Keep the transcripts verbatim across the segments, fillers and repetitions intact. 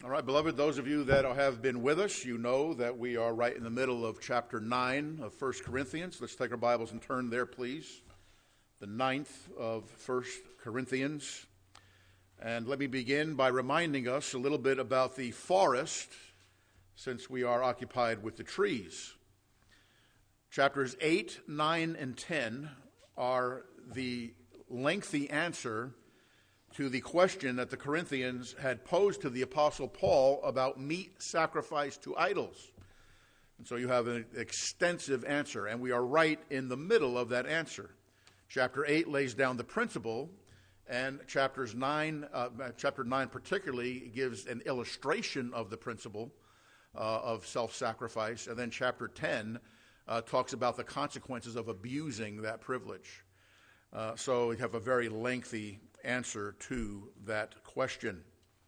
All right, beloved, those of you that have been with us, you know that we are right in the middle of chapter nine of First Corinthians. Let's take our Bibles and turn there, please. The ninth of First Corinthians. And let me begin by reminding us a little bit about the forest, since we are occupied with the trees. Chapters eight, nine, and ten are the lengthy answer to the question that the Corinthians had posed to the Apostle Paul about meat sacrificed to idols. And so you have an extensive answer, and we are right in the middle of that answer. Chapter eight lays down the principle, and chapters nine, uh, chapter nine particularly gives an illustration of the principle uh, of self-sacrifice, and then chapter ten uh, talks about the consequences of abusing that privilege. Uh, so we have a very lengthy answer to that question.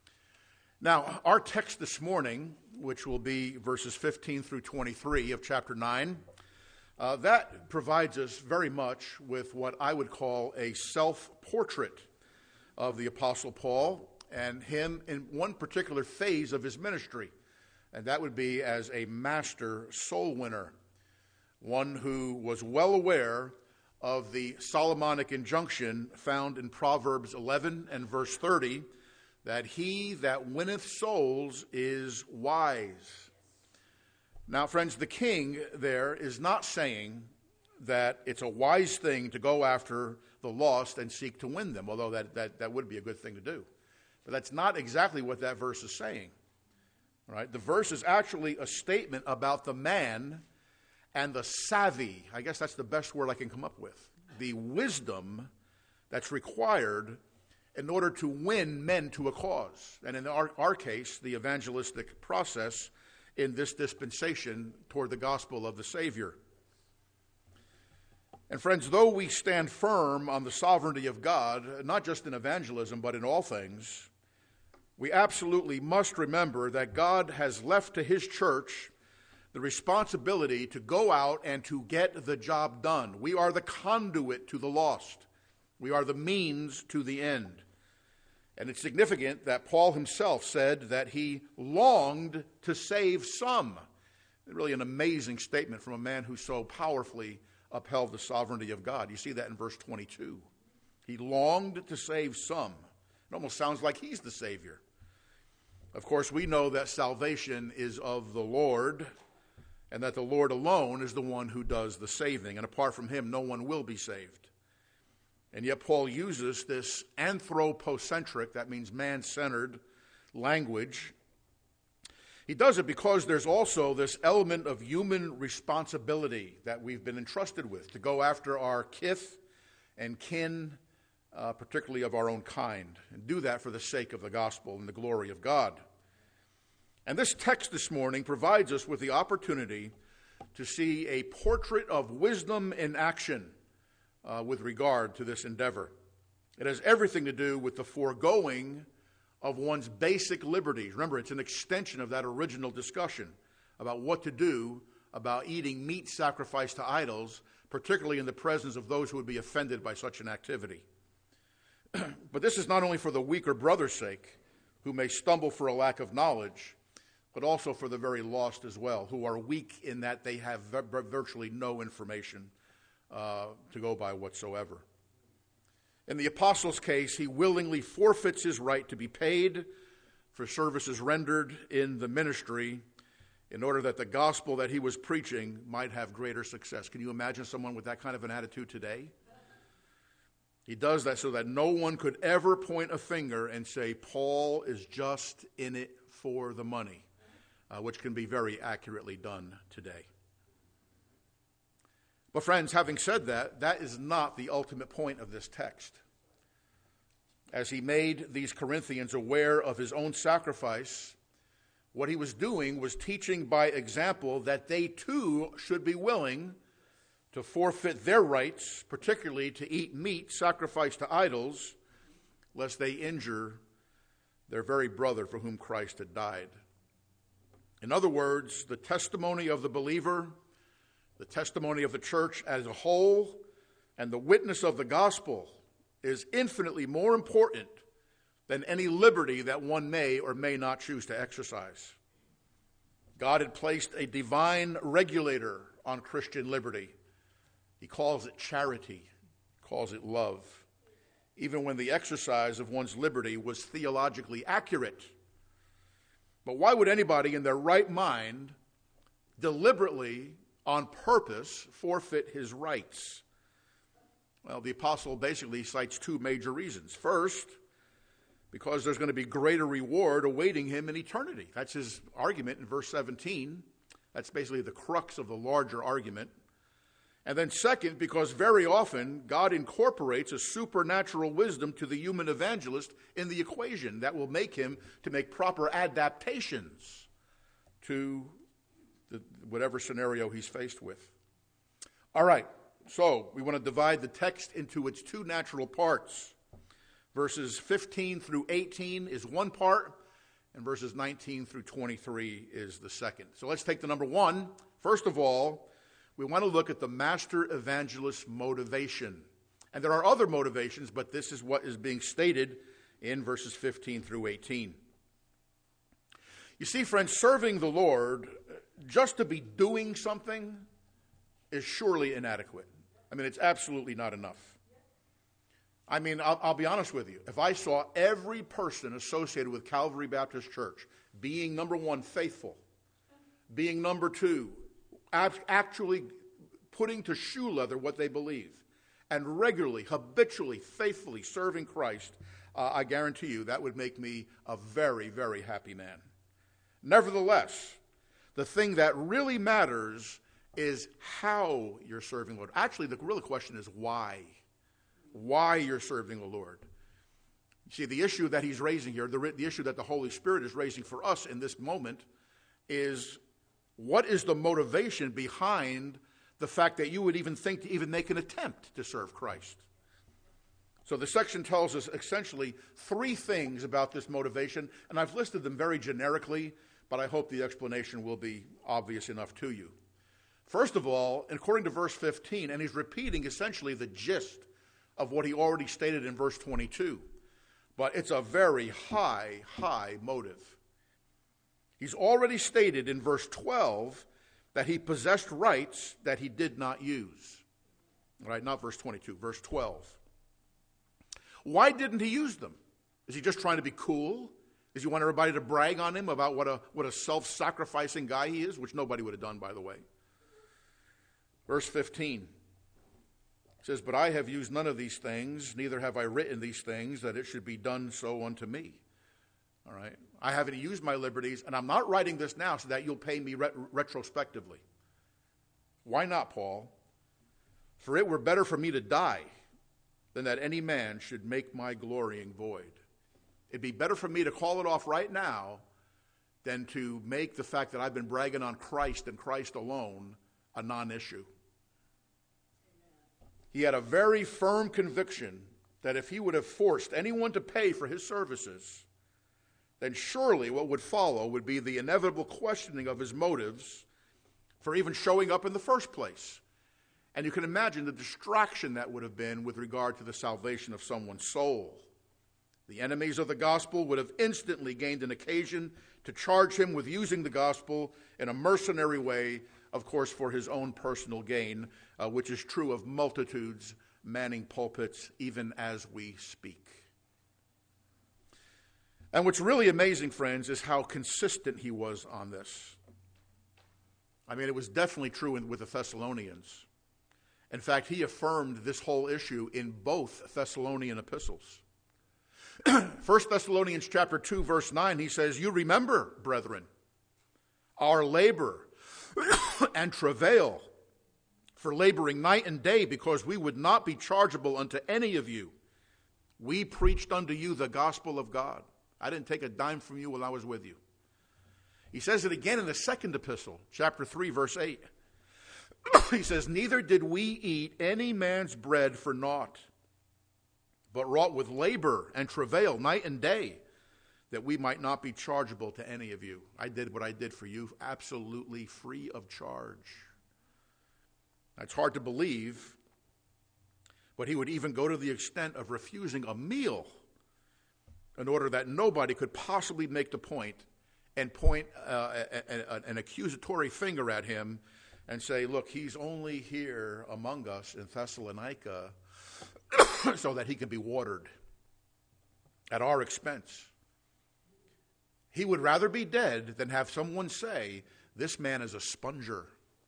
Now, our text this morning, which will be verses fifteen through twenty-three of chapter nine, uh, that provides us very much with what I would call a self-portrait of the Apostle Paul and him in one particular phase of his ministry, and that would be as a master soul winner, one who was well aware of the Solomonic injunction found in Proverbs eleven and verse thirty, that he that winneth souls is wise. Now, friends, the king there is not saying that it's a wise thing to go after the lost and seek to win them, although that, that, that would be a good thing to do. But that's not exactly what that verse is saying. Right? The verse is actually a statement about the man and the savvy, I guess that's the best word I can come up with, the wisdom that's required in order to win men to a cause. And in our, our case, the evangelistic process in this dispensation toward the gospel of the Savior. And friends, though we stand firm on the sovereignty of God, not just in evangelism, but in all things, we absolutely must remember that God has left to his church the responsibility to go out and to get the job done. We are the conduit to the lost. We are the means to the end. And it's significant that Paul himself said that he longed to save some. Really an amazing statement from a man who so powerfully upheld the sovereignty of God. You see that in verse twenty-two. He longed to save some. It almost sounds like he's the Savior. Of course, we know that salvation is of the Lord, and that the Lord alone is the one who does the saving. And apart from him, no one will be saved. And yet Paul uses this anthropocentric, that means man-centered, language. He does it because there's also this element of human responsibility that we've been entrusted with, to go after our kith and kin, uh, particularly of our own kind, and do that for the sake of the gospel and the glory of God. And this text this morning provides us with the opportunity to see a portrait of wisdom in action uh, with regard to this endeavor. It has everything to do with the foregoing of one's basic liberties. Remember, it's an extension of that original discussion about what to do about eating meat sacrificed to idols, particularly in the presence of those who would be offended by such an activity. But this is not only for the weaker brother's sake, who may stumble for a lack of knowledge, but also for the very lost as well, who are weak in that they have virtually no information uh, to go by whatsoever. In the apostle's case, he willingly forfeits his right to be paid for services rendered in the ministry in order that the gospel that he was preaching might have greater success. Can you imagine someone with that kind of an attitude today? He does that so that no one could ever point a finger and say, Paul is just in it for the money. Uh, which can be very accurately done today. But friends, having said that, that is not the ultimate point of this text. As he made these Corinthians aware of his own sacrifice, what he was doing was teaching by example that they too should be willing to forfeit their rights, particularly to eat meat sacrificed to idols, lest they injure their very brother for whom Christ had died. In other words, the testimony of the believer, the testimony of the church as a whole, and the witness of the gospel is infinitely more important than any liberty that one may or may not choose to exercise. God had placed a divine regulator on Christian liberty. He calls it charity, calls it love, even when the exercise of one's liberty was theologically accurate. But why would anybody in their right mind deliberately, on purpose, forfeit his rights? Well, the apostle basically cites two major reasons. First, because there's going to be greater reward awaiting him in eternity. That's his argument in verse seventeen. That's basically the crux of the larger argument. And then second, because very often God incorporates a supernatural wisdom to the human evangelist in the equation that will make him to make proper adaptations to the, whatever scenario he's faced with. All right, so we want to divide the text into its two natural parts. Verses fifteen through eighteen is one part, and verses nineteen through twenty-three is the second. So let's take the number one. First of all, we want to look at the master evangelist's motivation. And there are other motivations, but this is what is being stated in verses fifteen through eighteen. You see, friends, serving the Lord, just to be doing something, is surely inadequate. I mean, it's absolutely not enough. I mean, I'll, I'll be honest with you. If I saw every person associated with Calvary Baptist Church being, number one, faithful, being, number two, actually putting to shoe leather what they believe, and regularly, habitually, faithfully serving Christ, uh, I guarantee you that would make me a very, very happy man. Nevertheless, the thing that really matters is how you're serving the Lord. Actually, the real question is why. Why you're serving the Lord. You see, the issue that he's raising here, the, the issue that the Holy Spirit is raising for us in this moment is, what is the motivation behind the fact that you would even think to even make an attempt to serve Christ? So the section tells us essentially three things about this motivation, and I've listed them very generically, but I hope the explanation will be obvious enough to you. First of all, according to verse fifteen, and he's repeating essentially the gist of what he already stated in verse twenty-two, but it's a very high, high motive. He's already stated in verse twelve that he possessed rights that he did not use. All right, not verse twenty-two, verse twelve. Why didn't he use them? Is he just trying to be cool? Does he want everybody to brag on him about what a, what a self-sacrificing guy he is, which nobody would have done, by the way? Verse fifteen says, "But I have used none of these things, neither have I written these things, that it should be done so unto me." All right? I haven't used my liberties, and I'm not writing this now so that you'll pay me ret- retrospectively. Why not, Paul? "For it were better for me to die than that any man should make my glorying void." It'd be better for me to call it off right now than to make the fact that I've been bragging on Christ and Christ alone a non-issue. He had a very firm conviction that if he would have forced anyone to pay for his services, then surely what would follow would be the inevitable questioning of his motives for even showing up in the first place. And you can imagine the distraction that would have been with regard to the salvation of someone's soul. The enemies of the gospel would have instantly gained an occasion to charge him with using the gospel in a mercenary way, of course, for his own personal gain, uh, which is true of multitudes manning pulpits even as we speak. And what's really amazing, friends, is how consistent he was on this. I mean, it was definitely true in, with the Thessalonians. In fact, he affirmed this whole issue in both Thessalonian epistles. First Thessalonians chapter two, verse nine, he says, "You remember, brethren, our labor and travail, for laboring night and day, because we would not be chargeable unto any of you. We preached unto you the gospel of God." I didn't take a dime from you while I was with you. He says it again in the second epistle, chapter three, verse eight. He says, "Neither did we eat any man's bread for naught, but wrought with labor and travail night and day, that we might not be chargeable to any of you." I did what I did for you absolutely free of charge. That's hard to believe, but he would even go to the extent of refusing a meal in order that nobody could possibly make the point and point uh, a, a, an accusatory finger at him and say, look, he's only here among us in Thessalonica so that he can be watered at our expense. He would rather be dead than have someone say, this man is a sponger.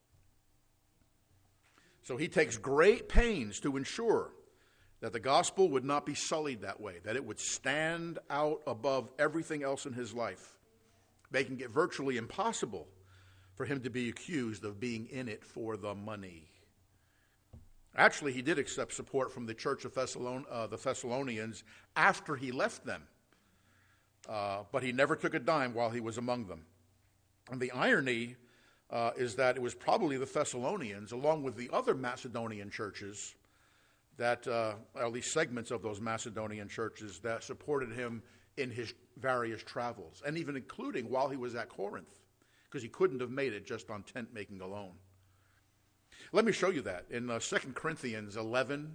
So he takes great pains to ensure that the gospel would not be sullied that way, that it would stand out above everything else in his life, making it virtually impossible for him to be accused of being in it for the money. Actually, he did accept support from the church of Thessalon- uh, the Thessalonians after he left them, uh, but he never took a dime while he was among them. And the irony uh, is that it was probably the Thessalonians, along with the other Macedonian churches, that, uh, or at least segments of those Macedonian churches, that supported him in his various travels, and even including while he was at Corinth, because he couldn't have made it just on tent making alone. Let me show you that. In uh, Second Corinthians eleven,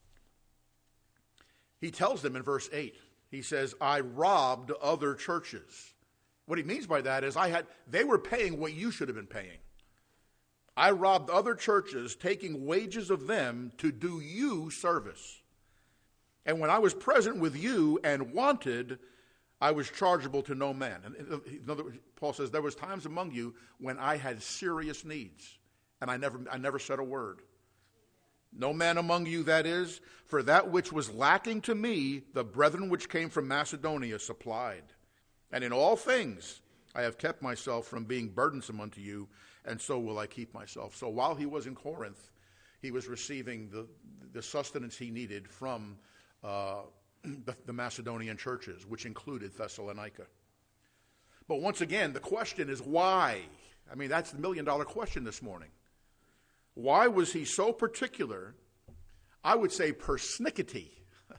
he tells them in verse eight, he says, I robbed other churches. What he means by that is I had they were paying what you should have been paying. I robbed other churches, taking wages of them to do you service. And when I was present with you and wanted, I was chargeable to no man. And in other words, Paul says, there was times among you when I had serious needs, and I never, I never said a word. No man among you, that is, for that which was lacking to me, the brethren which came from Macedonia supplied. And in all things I have kept myself from being burdensome unto you, and so will I keep myself. So while he was in Corinth, he was receiving the, the sustenance he needed from uh, the, the Macedonian churches, which included Thessalonica. But once again, the question is why? I mean, that's the million-dollar question this morning. Why was he so particular? I would say persnickety.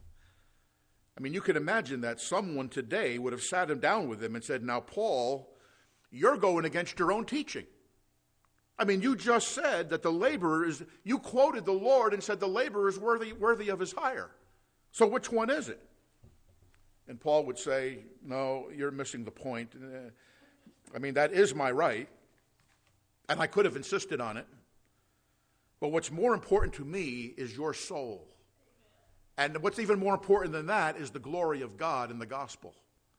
I mean, you can imagine that someone today would have sat him down with him and said, now, Paul, you're going against your own teaching. I mean, you just said that the laborer is, you quoted the Lord and said the laborer is worthy, worthy of his hire. So which one is it? And Paul would say, no, you're missing the point. I mean, that is my right, and I could have insisted on it. But what's more important to me is your soul. And what's even more important than that is the glory of God in the gospel.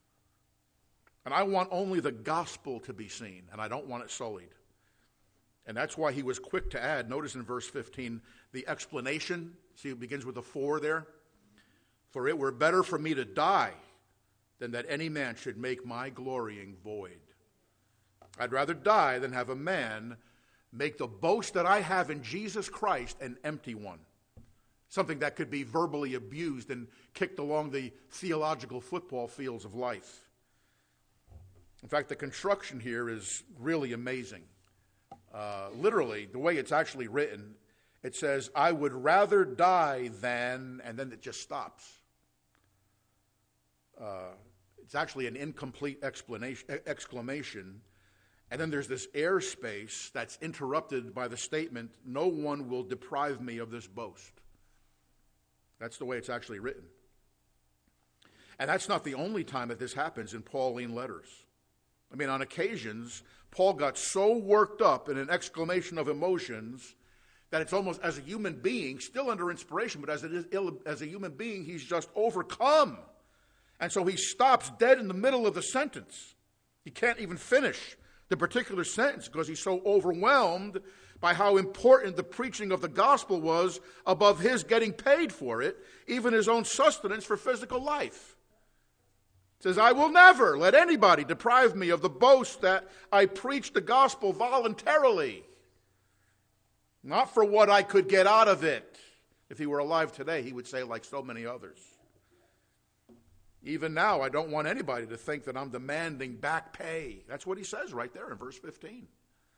And I want only the gospel to be seen, and I don't want it sullied. And that's why he was quick to add, notice in verse fifteen, the explanation. See, it begins with a for there. For it were better for me to die than that any man should make my glorying void. I'd rather die than have a man make the boast that I have in Jesus Christ an empty one. Something that could be verbally abused and kicked along the theological football fields of life. In fact, the construction here is really amazing. Uh, literally, the way it's actually written, it says, I would rather die than, and then it just stops. Uh, it's actually an incomplete explanation, exclamation. And then there's this airspace that's interrupted by the statement, no one will deprive me of this boast. That's the way it's actually written. And that's not the only time that this happens in Pauline letters. I mean, on occasions, Paul got so worked up in an exclamation of emotions that it's almost, as a human being, still under inspiration, but as, it is, as a human being, he's just overcome. And so he stops dead in the middle of the sentence. He can't even finish the particular sentence because he's so overwhelmed by how important the preaching of the gospel was above his getting paid for it, even his own sustenance for physical life. It says, I will never let anybody deprive me of the boast that I preach the gospel voluntarily, not for what I could get out of it. If he were alive today, he would say, like so many others, even now, I don't want anybody to think that I'm demanding back pay. That's what he says right there in verse fifteen.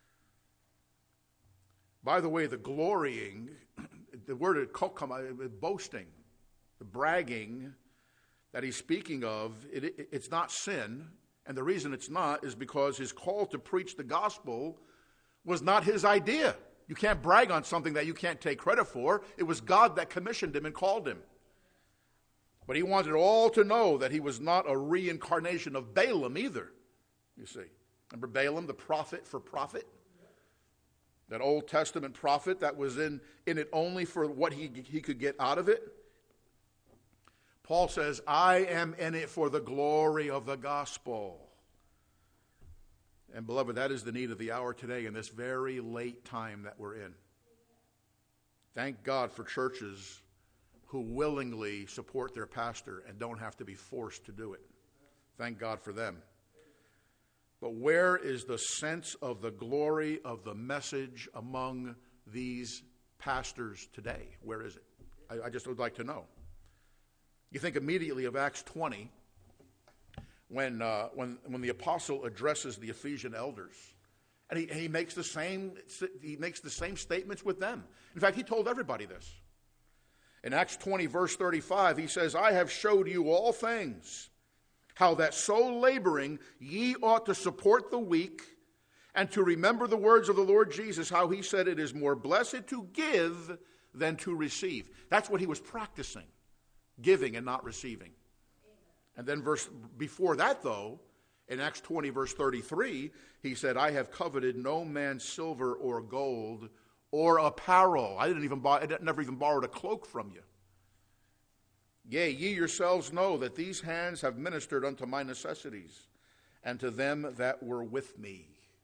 By the way, the glorying, the word boasting, the bragging that he's speaking of, it, it, it's not sin. And the reason it's not is because his call to preach the gospel was not his idea. You can't brag on something that you can't take credit for. It was God that commissioned him and called him. But he wanted all to know that he was not a reincarnation of Balaam either, you see. Remember Balaam, the prophet for profit? That Old Testament prophet that was in, in it only for what he, he could get out of it. Paul says, I am in it for the glory of the gospel. And beloved, that is the need of the hour today in this very late time that we're in. Thank God for churches who willingly support their pastor and don't have to be forced to do it. Thank God for them. But where is the sense of the glory of the message among these pastors today? Where is it? I, I just would like to know. You think immediately of Acts twenty, when uh, when when the apostle addresses the Ephesian elders, and he, he makes the same he makes the same statements with them. In fact, he told everybody this. In Acts twenty, verse thirty-five, he says, I have showed you all things, how that so laboring ye ought to support the weak, and to remember the words of the Lord Jesus, how he said it is more blessed to give than to receive. That's what he was practicing, giving and not receiving. And then verse before that, though, in Acts twenty, verse thirty-three, he said, I have coveted no man's silver or gold or apparel. I didn't even buy, I never even borrowed a cloak from you. Yea, ye yourselves know that these hands have ministered unto my necessities, and to them that were with me.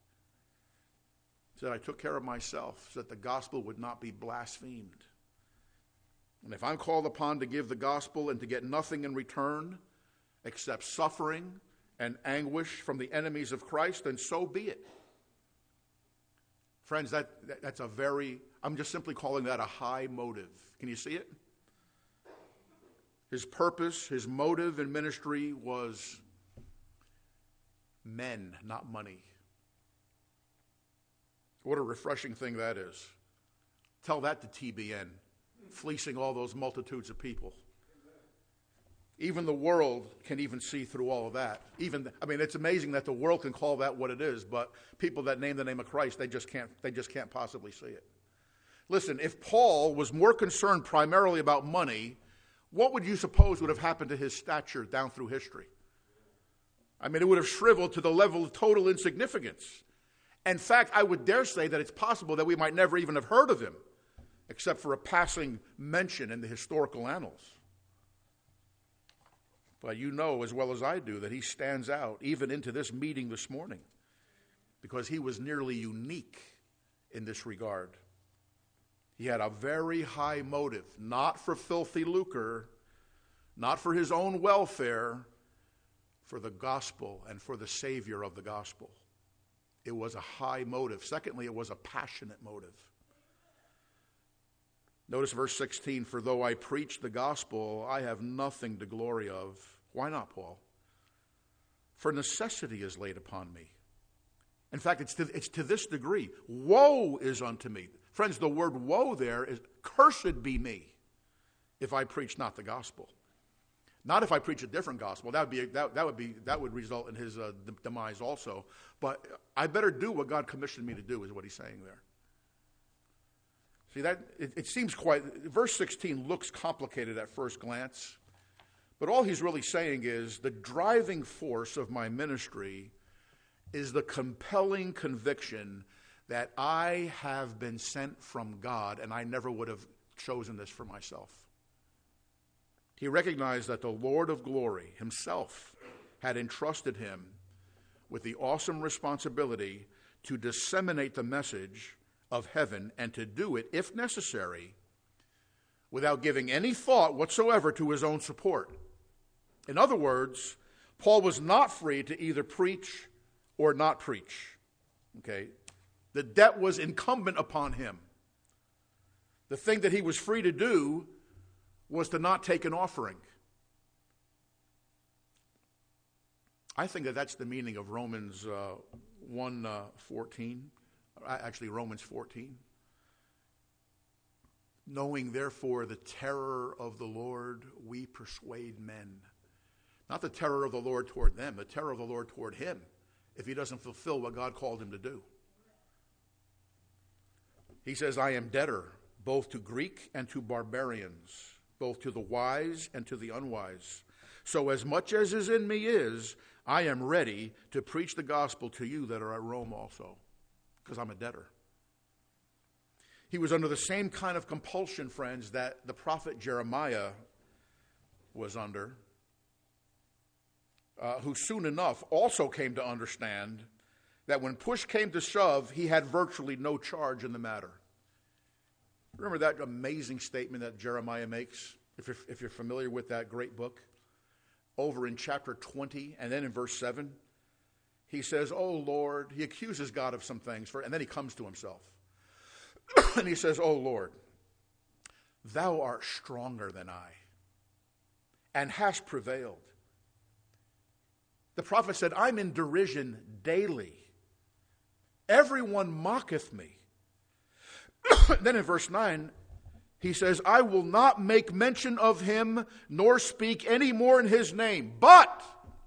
He said, I took care of myself, so that the gospel would not be blasphemed. And if I'm called upon to give the gospel and to get nothing in return except suffering and anguish from the enemies of Christ, then so be it. Friends, that, that that's a very, I'm just simply calling that a high motive. Can you see it? His purpose, his motive in ministry was men, not money. What a refreshing thing that is. Tell that to T B N, fleecing all those multitudes of people. Even the world can even see through all of that. Even, I mean, it's amazing that the world can call that what it is, but people that name the name of Christ, they just can't, they just can't possibly see it. Listen, if Paul was more concerned primarily about money, what would you suppose would have happened to his stature down through history? I mean, it would have shriveled to the level of total insignificance. In fact, I would dare say that it's possible that we might never even have heard of him, except for a passing mention in the historical annals. But you know as well as I do that he stands out even into this meeting this morning because he was nearly unique in this regard. He had a very high motive, not for filthy lucre, not for his own welfare, for the gospel and for the Savior of the gospel. It was a high motive. Secondly, it was a passionate motive. Notice verse sixteen, for though I preach the gospel, I have nothing to glory of. Why not, Paul? For necessity is laid upon me. In fact, it's to, it's to this degree. Woe is unto me. Friends, the word woe there is, cursed be me if I preach not the gospel. Not if I preach a different gospel. That would be that, that would be that would result in his uh, demise also. But I better do what God commissioned me to do, is what he's saying there. See, that it, it seems quite, verse sixteen looks complicated at first glance, but all he's really saying is the driving force of my ministry is the compelling conviction that I have been sent from God, and I never would have chosen this for myself. He recognized that the Lord of glory himself had entrusted him with the awesome responsibility to disseminate the message of heaven and to do it, if necessary, without giving any thought whatsoever to his own support. In other words, Paul was not free to either preach or not preach. Okay? The debt was incumbent upon him. The thing that he was free to do was to not take an offering. I think that that's the meaning of Romans uh, one fourteen, actually Romans fourteen. Knowing therefore the terror of the Lord, we persuade men. Not the terror of the Lord toward them, the terror of the Lord toward him, if he doesn't fulfill what God called him to do. He says, I am debtor both to Greek and to barbarians. both to the wise and to the unwise. So as much as is in me is, I am ready to preach the gospel to you that are at Rome also, because I'm a debtor. He was under the same kind of compulsion, friends, that the prophet Jeremiah was under, uh, who soon enough also came to understand that when push came to shove, he had virtually no charge in the matter. Remember that amazing statement that Jeremiah makes, if you're, if you're familiar with that great book? Over in chapter twenty, and then in verse seven, he says, "Oh Lord," he accuses God of some things, for, and then he comes to himself. And he says, "Oh Lord, thou art stronger than I, and hast prevailed." The prophet said, "I'm in derision daily. Everyone mocketh me." Then in verse nine, he says, "I will not make mention of him, nor speak any more in his name. But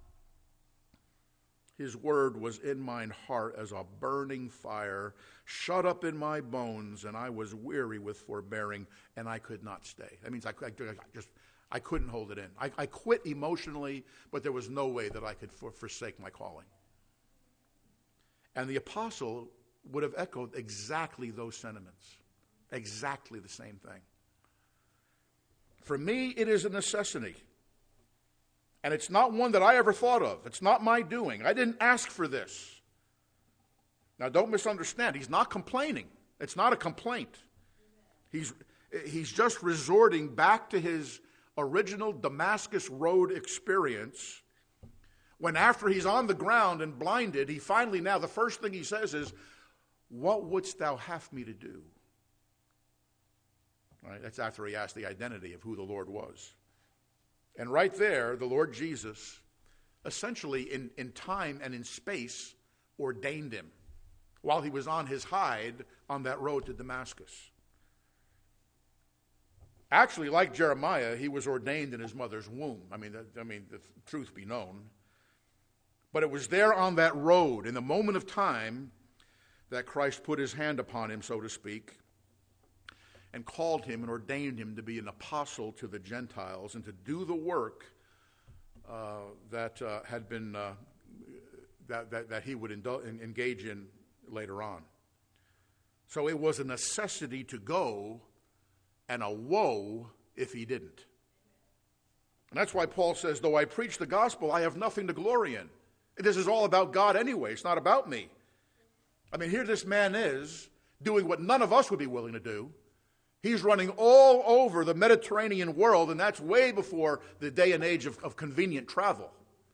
his word was in mine heart as a burning fire, shut up in my bones, and I was weary with forbearing, and I could not stay." That means I, I, I just I couldn't hold it in. I, I quit emotionally, but there was no way that I could for, forsake my calling. And the apostle would have echoed exactly those sentiments. Exactly the same thing. For me, it is a necessity. And it's not one that I ever thought of. It's not my doing. I didn't ask for this. Now, don't misunderstand. He's not complaining. It's not a complaint. He's, he's just resorting back to his original Damascus Road experience, when after he's on the ground and blinded, he finally now, the first thing he says is, "What wouldst thou have me to do?" Right? That's after he asked the identity of who the Lord was. And right there, the Lord Jesus, essentially in, in time and in space, ordained him while he was on his hide on that road to Damascus. Actually, like Jeremiah, he was ordained in his mother's womb. I mean, I mean, the truth be known. But it was there on that road, in the moment of time, that Christ put his hand upon him, so to speak, and called him and ordained him to be an apostle to the Gentiles and to do the work uh, that uh, had been uh, that, that that he would indul- engage in later on. So it was a necessity to go, and a woe if he didn't. And that's why Paul says, "Though I preach the gospel, I have nothing to glory in." This is all about God anyway. It's not about me. I mean, here this man is doing what none of us would be willing to do. He's running all over the Mediterranean world, and that's way before the day and age of, of convenient travel.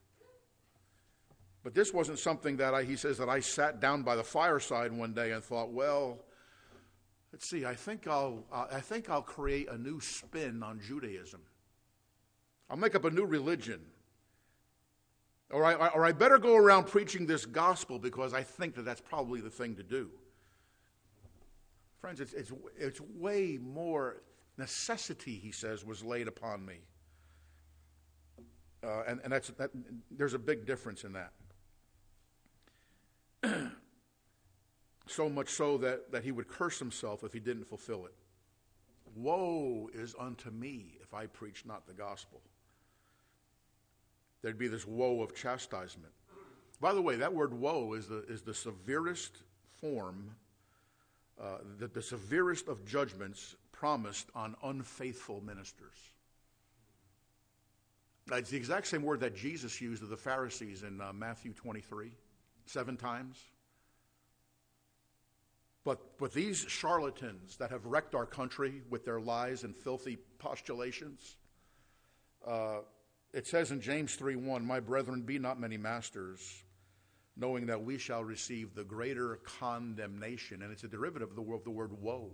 But this wasn't something that I, he says, that I sat down by the fireside one day and thought, well, let's see, I think I'll, I think I'll create a new spin on Judaism. I'll make up a new religion. Or I, or I better go around preaching this gospel because I think that that's probably the thing to do. Friends, it's, it's, it's way more necessity, he says, was laid upon me. Uh, and and that's, that, there's a big difference in that. So much so that, that he would curse himself if he didn't fulfill it. Woe is unto me if I preach not the gospel. There'd be this woe of chastisement. By the way, that word woe is the, is the severest form, uh, the, the severest of judgments promised on unfaithful ministers. It's the exact same word that Jesus used to the Pharisees in uh, Matthew twenty-three, seven times. But, but these charlatans that have wrecked our country with their lies and filthy postulations, uh, it says in James three one, "My brethren, be not many masters, knowing that we shall receive the greater condemnation." And it's a derivative of the word, of the word woe.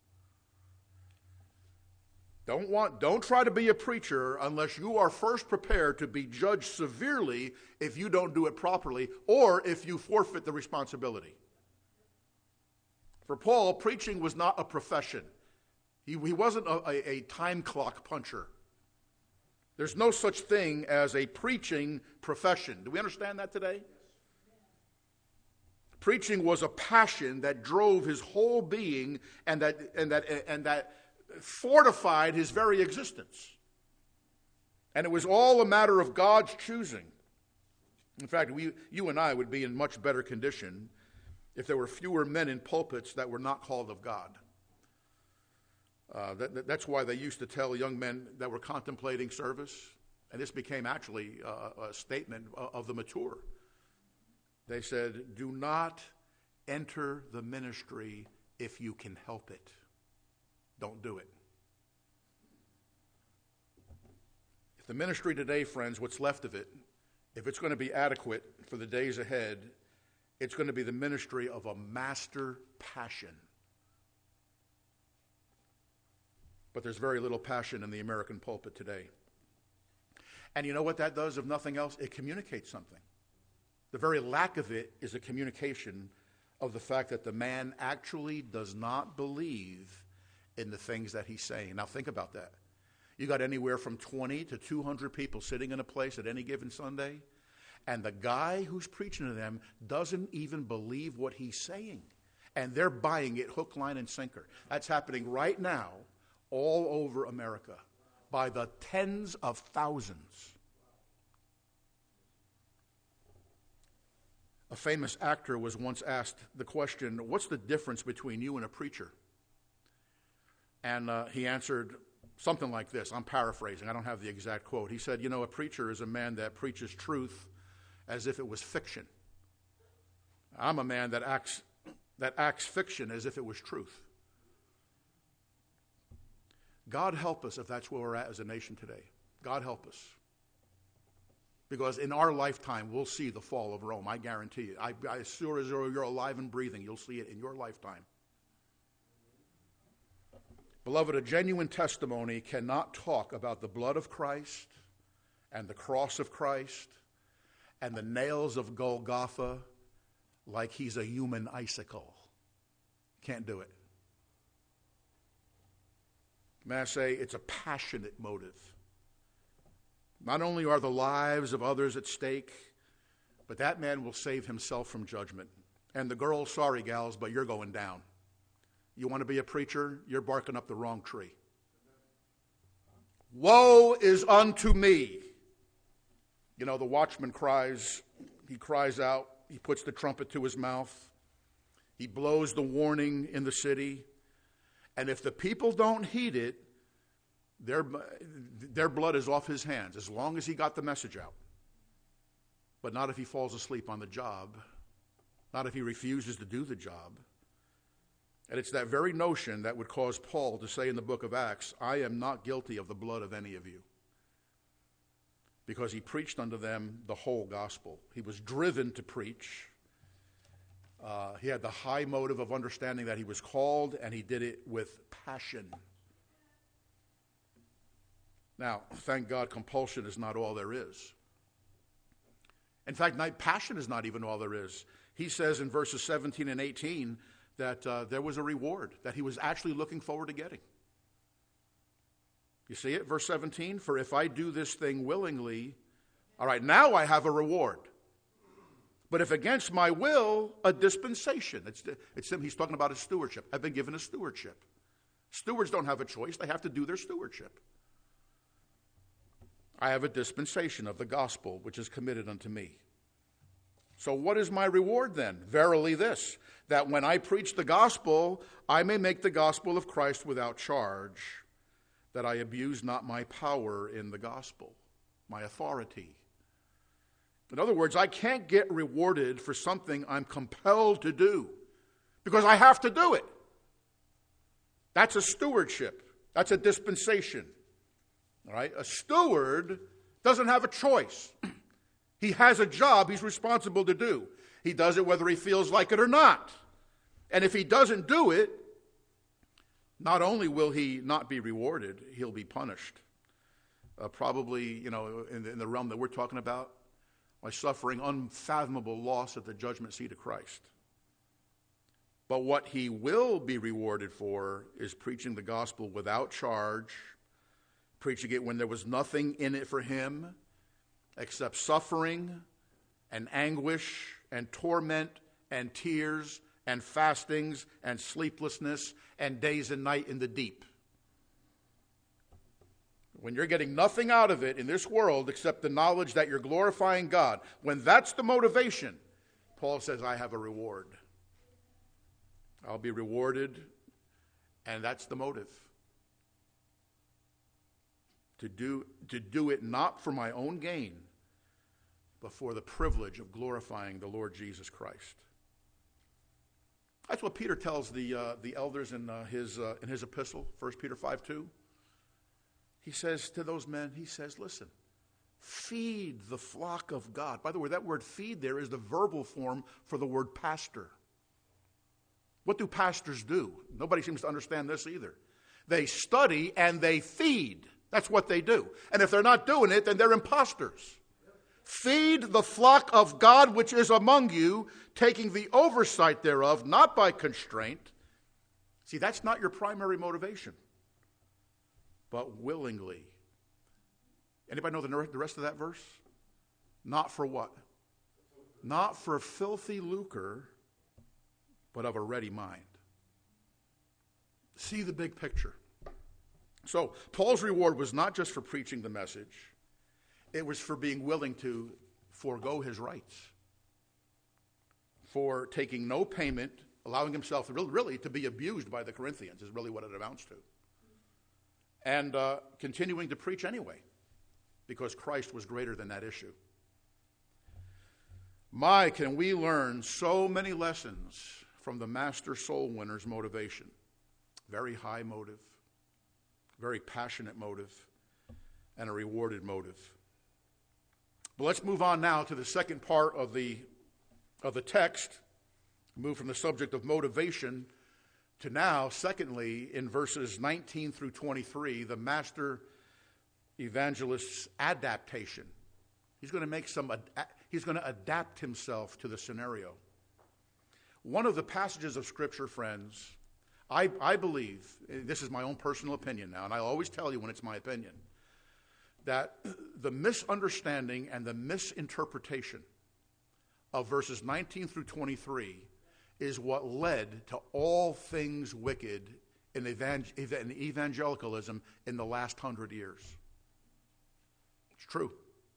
Don't want, don't try to be a preacher unless you are first prepared to be judged severely if you don't do it properly or if you forfeit the responsibility. For Paul, preaching was not a profession. He, he wasn't a, a, a time clock puncher. There's no such thing as a preaching profession. Do we understand that today? Preaching was a passion that drove his whole being, and that and that and that fortified his very existence. And it was all a matter of God's choosing. In fact, we, you and I would be in much better condition if there were fewer men in pulpits that were not called of God. Uh, that, that's why they used to tell young men that were contemplating service, and this became actually uh, a statement of the mature. They said, do not enter the ministry if you can help it. Don't do it. If the ministry today, friends, what's left of it, if it's going to be adequate for the days ahead, it's going to be the ministry of a master passion. But there's very little passion in the American pulpit today. And you know what that does, if nothing else? It communicates something. The very lack of it is a communication of the fact that the man actually does not believe in the things that he's saying. Now think about that. You got anywhere from twenty to two hundred people sitting in a place at any given Sunday, and the guy who's preaching to them doesn't even believe what he's saying. And they're buying it hook, line, and sinker. That's happening right now all over America by the tens of thousands. A famous actor was once asked the question, what's the difference between you and a preacher? And uh, he answered something like this. I'm paraphrasing. I don't have the exact quote. He said, you know, a preacher is a man that preaches truth as if it was fiction. I'm a man that acts that acts fiction as if it was truth. God help us if that's where we're at as a nation today. God help us. Because in our lifetime, we'll see the fall of Rome. I guarantee it. I, I, as sure as you're alive and breathing, you'll see it in your lifetime. Beloved, a genuine testimony cannot talk about the blood of Christ and the cross of Christ and the nails of Golgotha like he's a human icicle. Can't do it. May I say, it's a passionate motive. Not only are the lives of others at stake, but that man will save himself from judgment. And the girl, sorry gals, but you're going down. You want to be a preacher? You're barking up the wrong tree. Woe is unto me. You know, the watchman cries, he cries out, he puts the trumpet to his mouth, he blows the warning in the city, and if the people don't heed it, their, their blood is off his hands, as long as he got the message out. But not if he falls asleep on the job, not if he refuses to do the job. And it's that very notion that would cause Paul to say in the book of Acts, I am not guilty of the blood of any of you. Because he preached unto them the whole gospel. He was driven to preach. Uh, he had the high motive of understanding that he was called, and he did it with passion. Now, thank God, compulsion is not all there is. In fact, passion is not even all there is. He says in verses seventeen and eighteen that uh, there was a reward that he was actually looking forward to getting. You see it? Verse seventeen, for if I do this thing willingly, all right, now I have a reward. But if against my will, a dispensation. It's, it's him, he's talking about a stewardship. I've been given a stewardship. Stewards don't have a choice. They have to do their stewardship. I have a dispensation of the gospel, which is committed unto me. So what is my reward then? Verily this, that when I preach the gospel, I may make the gospel of Christ without charge, that I abuse not my power in the gospel, my authority. In other words, I can't get rewarded for something I'm compelled to do because I have to do it. That's a stewardship. That's a dispensation. All right? A steward doesn't have a choice. He has a job he's responsible to do. He does it whether he feels like it or not. And if he doesn't do it, not only will he not be rewarded, he'll be punished. Uh, probably, you know, in the, in the realm that we're talking about, by suffering unfathomable loss at the judgment seat of Christ. But what he will be rewarded for is preaching the gospel without charge, preaching it when there was nothing in it for him except suffering and anguish and torment and tears and fastings and sleeplessness and days and night in the deep. when you're getting nothing out of it in this world except the knowledge that you're glorifying God, when that's the motivation, Paul says, I have a reward. I'll be rewarded, and that's the motive. To do, to do it not for my own gain, but for the privilege of glorifying the Lord Jesus Christ. That's what Peter tells the uh, the elders in uh, his uh, in his epistle, First Peter five two. He says to those men, he says, listen, feed the flock of God. By the way, that word feed there is the verbal form for the word pastor. What do pastors do? Nobody seems to understand this either. They study and they feed. That's what they do. And if they're not doing it, then they're imposters. Feed the flock of God which is among you, taking the oversight thereof, not by constraint. See, that's not your primary motivation, but willingly. Anybody know the rest of that verse? Not for what? Not for filthy lucre, but of a ready mind. See the big picture. So, Paul's reward was not just for preaching the message. It was for being willing to forego his rights. For taking no payment, allowing himself really, really to be abused by the Corinthians is really what it amounts to. And uh, continuing to preach anyway, because Christ was greater than that issue. My, can we learn so many lessons from the master soul winner's motivation. Very high motive, very passionate motive, and a rewarded motive. But let's move on now to the second part of the, of the text. Move from the subject of motivation to now, secondly, in verses nineteen through twenty-three, the master evangelist's adaptation. He's going to make some, he's going to adapt himself to the scenario. One of the passages of Scripture, friends, I, I believe, this is my own personal opinion now, and I always tell you when it's my opinion, that the misunderstanding and the misinterpretation of verses nineteen through twenty-three is what led to all things wicked in, evangel- in evangelicalism in the last hundred years. It's true.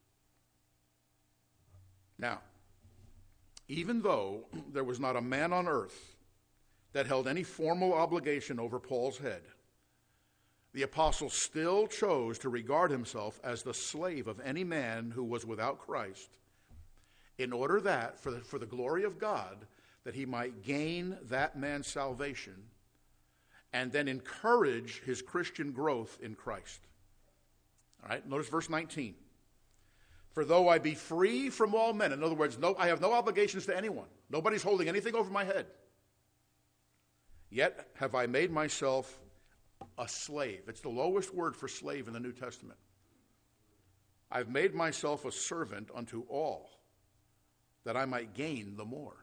Now, even though there was not a man on earth that held any formal obligation over Paul's head, the apostle still chose to regard himself as the slave of any man who was without Christ, in order that, for the, for the glory of God, that he might gain that man's salvation and then encourage his Christian growth in Christ. All right, notice verse nineteen. For though I be free from all men, in other words, no, I have no obligations to anyone. Nobody's holding anything over my head. Yet have I made myself a slave. It's the lowest word for slave in the New Testament. I've made myself a servant unto all, that I might gain the more.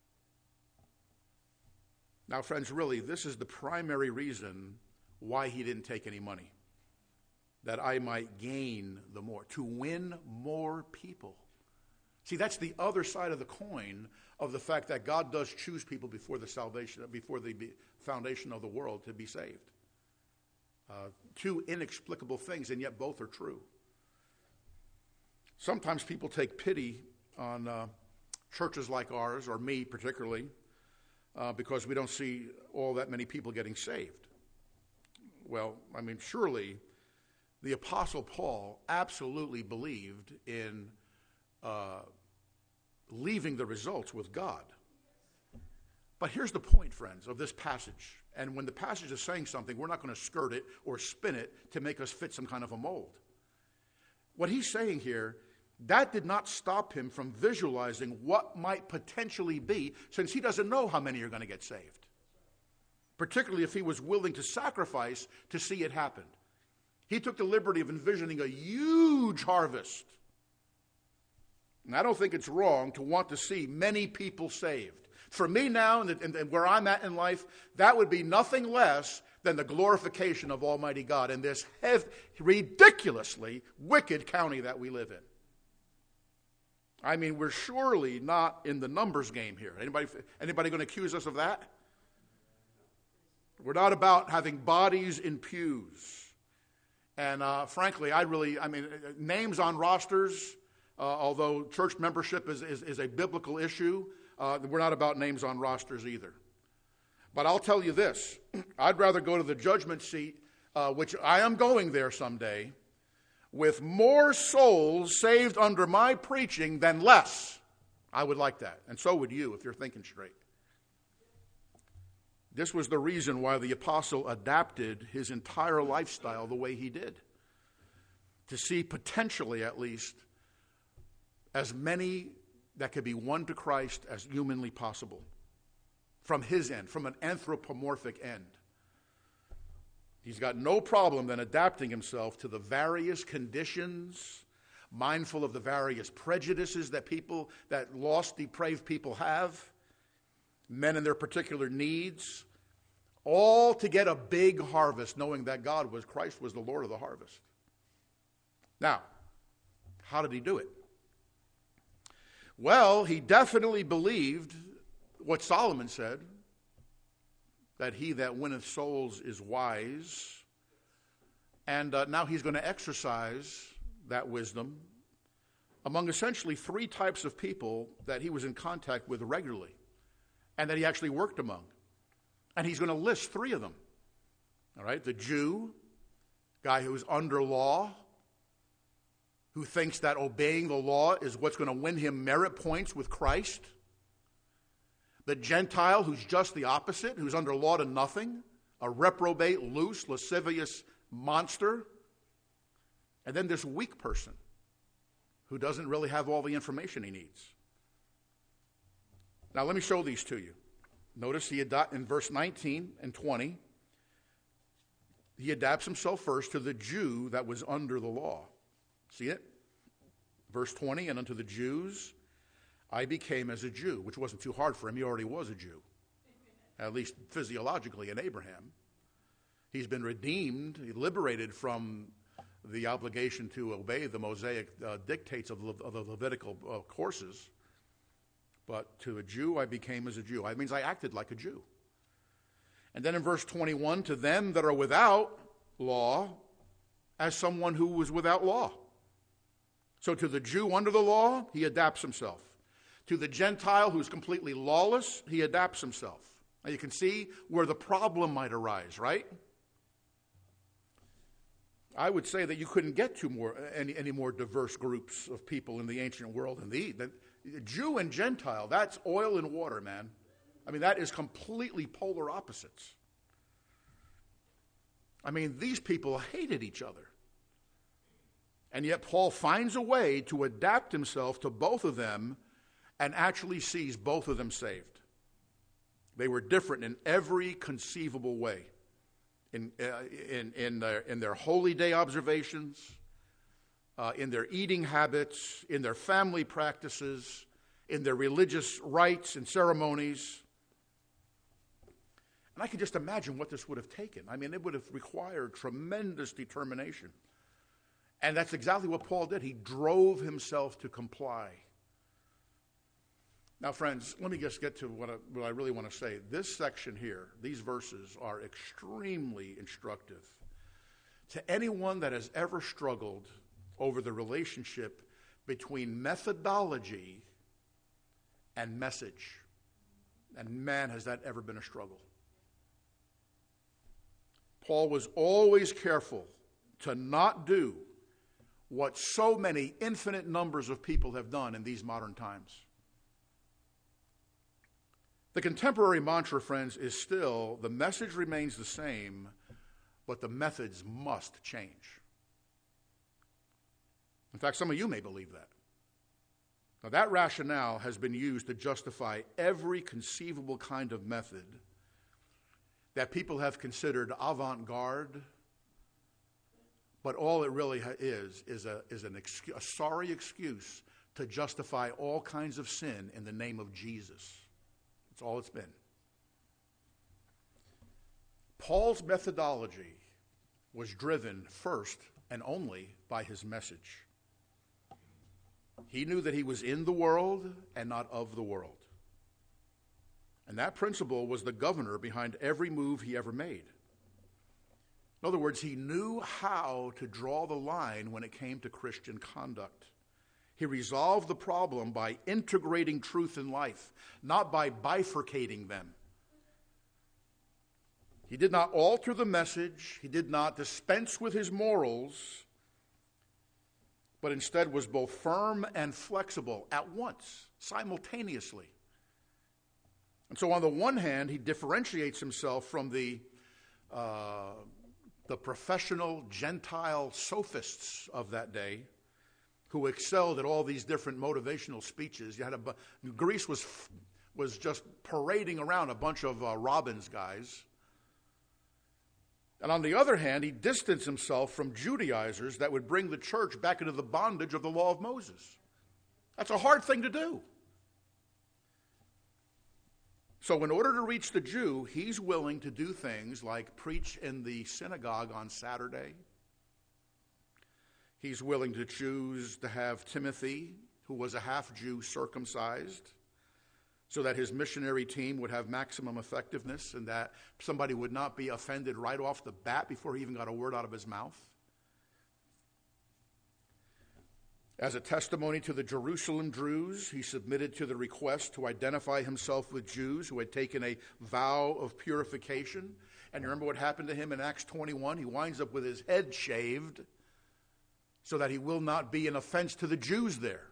Now, friends, really, this is the primary reason why he didn't take any money. That I might gain the more, to win more people. See, that's the other side of the coin of the fact that God does choose people before the salvation, before the foundation of the world to be saved. Uh, two inexplicable things, and yet both are true. Sometimes people take pity on uh, churches like ours, or me particularly, uh, because we don't see all that many people getting saved. Well, I mean, surely the Apostle Paul absolutely believed in uh, leaving the results with God. But here's the point, friends, of this passage. And when the passage is saying something, we're not going to skirt it or spin it to make us fit some kind of a mold. What he's saying here, that did not stop him from visualizing what might potentially be, since he doesn't know how many are going to get saved. Particularly if he was willing to sacrifice to see it happen. He took the liberty of envisioning a huge harvest. And I don't think it's wrong to want to see many people saved. For me now, and, and, and where I'm at in life, that would be nothing less than the glorification of Almighty God in this hev- ridiculously wicked county that we live in. I mean, we're surely not in the numbers game here. Anybody, anybody going to accuse us of that? We're not about having bodies in pews And uh, frankly, I really, I mean, names on rosters, uh, although church membership is, is, is a biblical issue, uh, we're not about names on rosters either. But I'll tell you this, I'd rather go to the judgment seat, uh, which I am going there someday, with more souls saved under my preaching than less. I would like that. And so would you if you're thinking straight. This was the reason why the apostle adapted his entire lifestyle the way he did. To see potentially, at least, as many that could be won to Christ as humanly possible. From his end, from an anthropomorphic end. He's got no problem then adapting himself to the various conditions, mindful of the various prejudices that people, that lost, depraved people have, men and their particular needs, all to get a big harvest, knowing that God was, Christ was the Lord of the harvest. Now, how did he do it? Well, he definitely believed what Solomon said, that he that winneth souls is wise. And uh, now he's going to exercise that wisdom among essentially three types of people that he was in contact with regularly and that he actually worked among. And he's going to list three of them. All right, the Jew, guy who's under law, who thinks that obeying the law is what's going to win him merit points with Christ. The Gentile, who's just the opposite, who's under law to nothing, a reprobate, loose, lascivious monster. And then this weak person who doesn't really have all the information he needs. Now let me show these to you. Notice he ad- in verse nineteen and twenty, he adapts himself first to the Jew that was under the law. See it? Verse twenty, and unto the Jews I became as a Jew, which wasn't too hard for him. He already was a Jew, at least physiologically in Abraham. He's been redeemed, liberated from the obligation to obey the Mosaic uh, dictates of, Le- of the Levitical uh, courses. But to a Jew I became as a Jew. That means I acted like a Jew. And then in verse twenty-one, to them that are without law, as someone who was without law. So to the Jew under the law, he adapts himself. To the Gentile who's completely lawless, he adapts himself. Now you can see where the problem might arise, right? I would say that you couldn't get to more any, any more diverse groups of people in the ancient world than the, the Jew and Gentile. That's oil and water, man. I mean, that is completely polar opposites. I mean, these people hated each other. And yet Paul finds a way to adapt himself to both of them and actually sees both of them saved. They were different in every conceivable way. In, uh, in, in, their, in their holy day observations, uh, in their eating habits, in their family practices, in their religious rites and ceremonies. And I can just imagine what this would have taken. I mean, it would have required tremendous determination. And that's exactly what Paul did. He drove himself to comply. Now, friends, let me just get to what I, what I really want to say. This section here, these verses, are extremely instructive to anyone that has ever struggled over the relationship between methodology and message. And man, has that ever been a struggle. Paul was always careful to not do what so many infinite numbers of people have done in these modern times. The contemporary mantra, friends, is still, the message remains the same, but the methods must change. In fact, some of you may believe that. Now, that rationale has been used to justify every conceivable kind of method that people have considered avant-garde, but all it really is is a, is an excuse, a sorry excuse to justify all kinds of sin in the name of Jesus. That's all it's been. Paul's methodology was driven first and only by his message. He knew that he was in the world and not of the world. And that principle was the governor behind every move he ever made. In other words, he knew how to draw the line when it came to Christian conduct. He resolved the problem by integrating truth in life, not by bifurcating them. He did not alter the message. He did not dispense with his morals, but instead was both firm and flexible at once, simultaneously. And so on the one hand, he differentiates himself from the, uh, the professional Gentile sophists of that day who excelled at all these different motivational speeches. You had a, Greece was, was just parading around a bunch of uh, Robbins guys. And on the other hand, he distanced himself from Judaizers that would bring the church back into the bondage of the law of Moses. That's a hard thing to do. So in order to reach the Jew, he's willing to do things like preach in the synagogue on Saturday. He's willing to choose to have Timothy, who was a half-Jew, circumcised, so that his missionary team would have maximum effectiveness and that somebody would not be offended right off the bat before he even got a word out of his mouth. As a testimony to the Jerusalem Jews, he submitted to the request to identify himself with Jews who had taken a vow of purification. And you remember what happened to him in Acts twenty-one? He winds up with his head shaved so that he will not be an offense to the Jews there.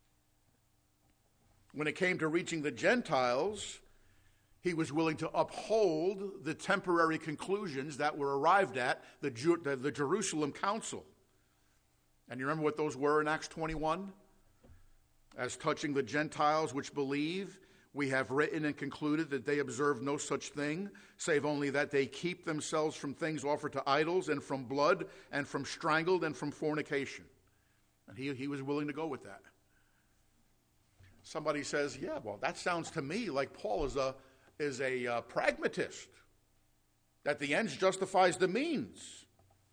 When it came to reaching the Gentiles, he was willing to uphold the temporary conclusions that were arrived at the, Ju- the, the Jerusalem Council. And you remember what those were in Acts twenty-one? As touching the Gentiles which believe, we have written and concluded that they observe no such thing, save only that they keep themselves from things offered to idols and from blood and from strangled and from fornication. And he, he was willing to go with that. Somebody says, yeah, well, that sounds to me like Paul is a, is a uh, pragmatist, that the ends justifies the means.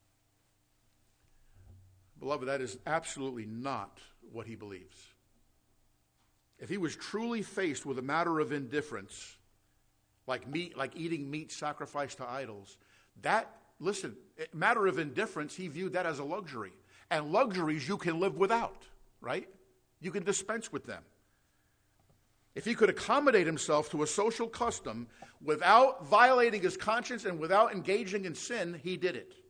Beloved, that is absolutely not what he believes. If he was truly faced with a matter of indifference, like meat, like eating meat sacrificed to idols, that, listen, matter of indifference, he viewed that as a luxury. And luxuries you can live without, right? You can dispense with them. If he could accommodate himself to a social custom without violating his conscience and without engaging in sin, he did it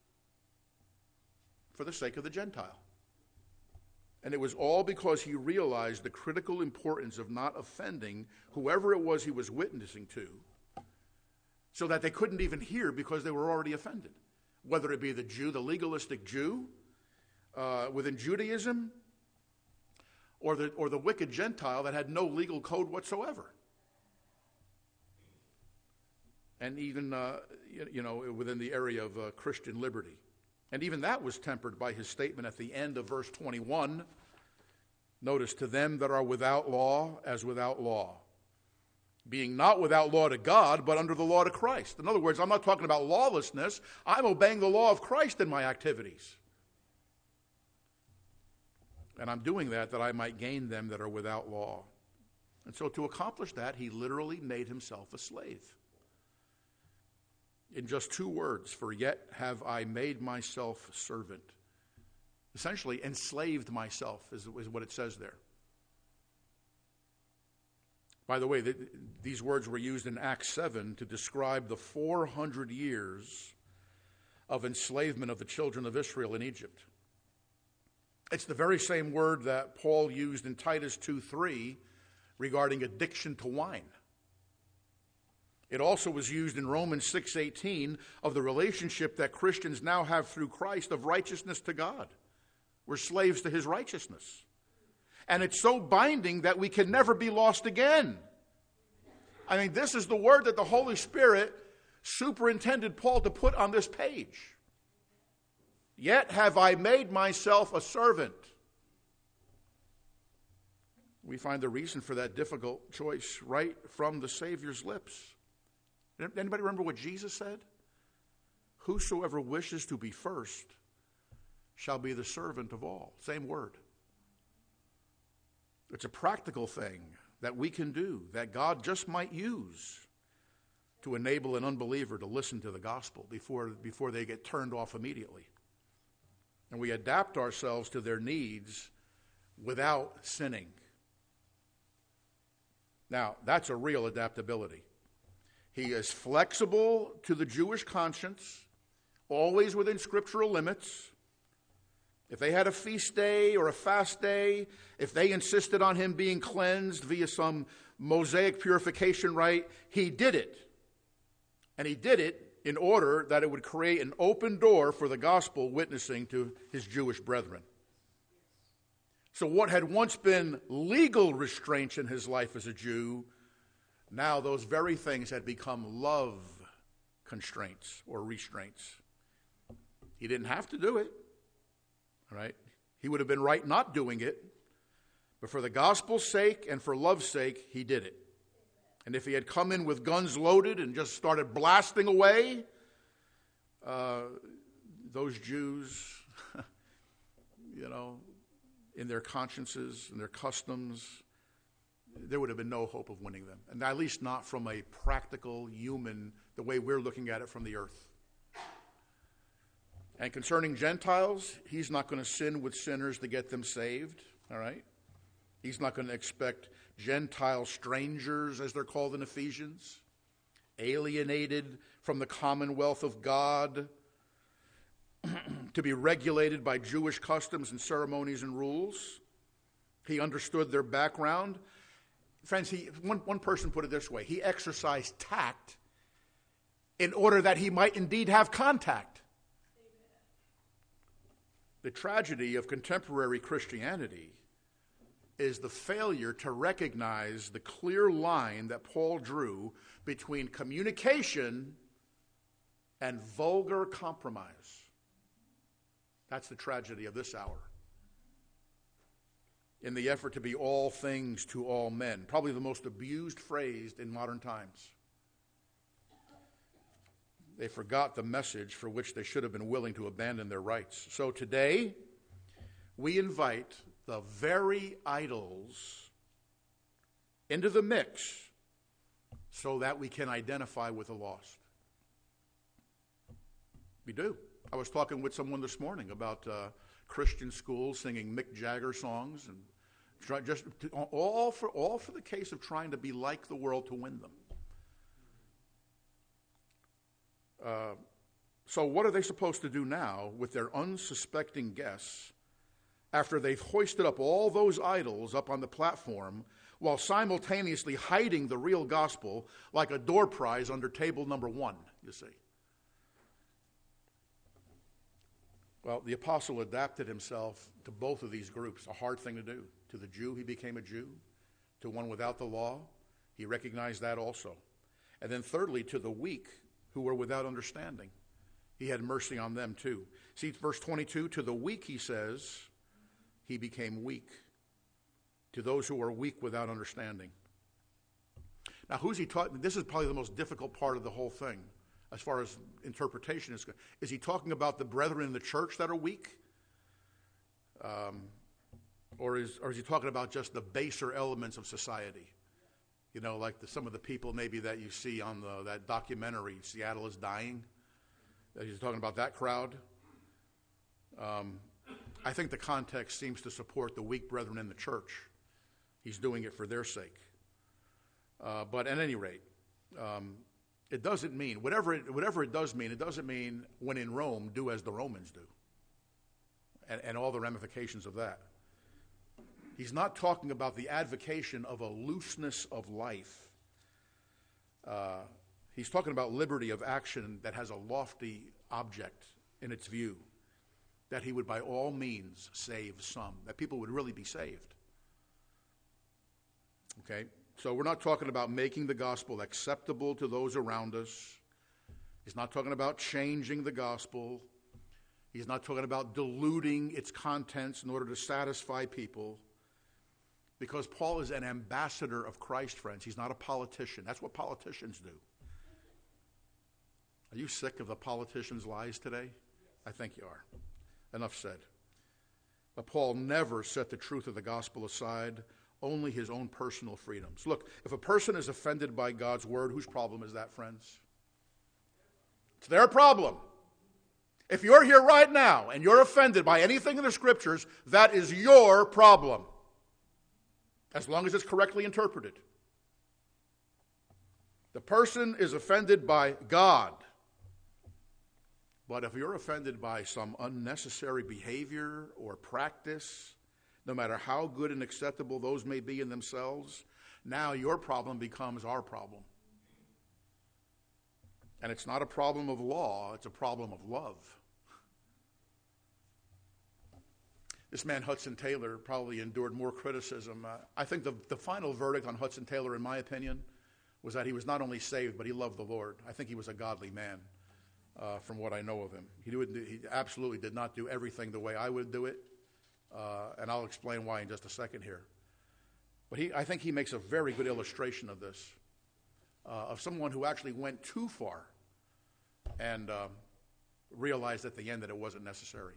for the sake of the Gentile. And it was all because he realized the critical importance of not offending whoever it was he was witnessing to, so that they couldn't even hear because they were already offended. Whether it be the Jew, the legalistic Jew uh, within Judaism, or the, or the wicked Gentile that had no legal code whatsoever. And even, uh, you, you know, within the area of uh, Christian liberty. And even that was tempered by his statement at the end of verse twenty-one. Notice, to them that are without law as without law, being not without law to God, but under the law to Christ. In other words, I'm not talking about lawlessness. I'm obeying the law of Christ in my activities. And I'm doing that that I might gain them that are without law. And so to accomplish that, he literally made himself a slave. In just two words, for yet have I made myself servant. Essentially, enslaved myself is, is what it says there. By the way, the, these words were used in Acts seven to describe the four hundred years of enslavement of the children of Israel in Egypt. It's the very same word that Paul used in Titus two three regarding addiction to wine. It also was used in Romans six eighteen of the relationship that Christians now have through Christ of righteousness to God. We're slaves to his righteousness. And it's so binding that we can never be lost again. I mean, this is the word that the Holy Spirit superintended Paul to put on this page. Yet have I made myself a servant. We find the reason for that difficult choice right from the Savior's lips. Anybody remember what Jesus said? Whosoever wishes to be first shall be the servant of all. Same word. It's a practical thing that we can do, that God just might use to enable an unbeliever to listen to the gospel before, before they get turned off immediately. And we adapt ourselves to their needs without sinning. Now, that's a real adaptability. He is flexible to the Jewish conscience, always within scriptural limits. If they had a feast day or a fast day, if they insisted on him being cleansed via some Mosaic purification rite, he did it. And he did it in order that it would create an open door for the gospel witnessing to his Jewish brethren. So what had once been legal restraints in his life as a Jew, now those very things had become love constraints or restraints. He didn't have to do it. Right? He would have been right not doing it, but for the gospel's sake and for love's sake, he did it. And if he had come in with guns loaded and just started blasting away, uh, those Jews, you know, in their consciences and their customs, there would have been no hope of winning them. And at least not from a practical, human, the way we're looking at it from the earth. And concerning Gentiles, he's not going to sin with sinners to get them saved, all right? He's not going to expect Gentile strangers, as they're called in Ephesians, alienated from the commonwealth of God, to be regulated by Jewish customs and ceremonies and rules. He understood their background. Friends, he, one, one person put it this way: he exercised tact in order that he might indeed have contact. The tragedy of contemporary Christianity is the failure to recognize the clear line that Paul drew between communication and vulgar compromise. That's the tragedy of this hour. In the effort to be all things to all men, probably the most abused phrase in modern times. They forgot the message for which they should have been willing to abandon their rights. So today, we invite the very idols into the mix so that we can identify with the lost. We do. I was talking with someone this morning about uh, Christian schools singing Mick Jagger songs, and try, just to, all for all for the case of trying to be like the world to win them. Uh, so what are they supposed to do now with their unsuspecting guests after they've hoisted up all those idols up on the platform while simultaneously hiding the real gospel like a door prize under table number one, you see? Well, the apostle adapted himself to both of these groups, a hard thing to do. To the Jew, he became a Jew. To one without the law, he recognized that also. And then thirdly, to the weak who were without understanding, he had mercy on them too. See, verse twenty-two, to the weak, he says, he became weak. To those who are weak without understanding. Now, who's he talking? This is probably the most difficult part of the whole thing, as far as interpretation is concerned. Is he talking about the brethren in the church that are weak? Um, or, is, or is he talking about just the baser elements of society? You know, like the, some of the people maybe that you see on the, that documentary, Seattle is Dying. He's talking about that crowd. Um, I think the context seems to support the weak brethren in the church. He's doing it for their sake. Uh, but at any rate, um, it doesn't mean, whatever it, whatever it does mean, it doesn't mean when in Rome, do as the Romans do. And, and all the ramifications of that. He's not talking about the advocation of a looseness of life. Uh, he's talking about liberty of action that has a lofty object in its view. That he would by all means save some. That people would really be saved. Okay? So we're not talking about making the gospel acceptable to those around us. He's not talking about changing the gospel. He's not talking about diluting its contents in order to satisfy people. Because Paul is an ambassador of Christ, friends. He's not a politician. That's what politicians do. Are you sick of the politicians' lies today? I think you are. Enough said. But Paul never set the truth of the gospel aside only his own personal freedoms. Look, if a person is offended by God's word, whose problem is that, friends? It's their problem. If you're here right now and you're offended by anything in the Scriptures, that is your problem, as long as it's correctly interpreted. The person is offended by God. But if you're offended by some unnecessary behavior or practice, no matter how good and acceptable those may be in themselves, now your problem becomes our problem. And it's not a problem of law, it's a problem of love. This man, Hudson Taylor, probably endured more criticism. Uh, I think the, the final verdict on Hudson Taylor, in my opinion, was that he was not only saved, but he loved the Lord. I think he was a godly man, uh, from what I know of him. He, do, he absolutely did not do everything the way I would do it, uh, and I'll explain why in just a second here. But he, I think he makes a very good illustration of this, uh, of someone who actually went too far and uh, realized at the end that it wasn't necessary.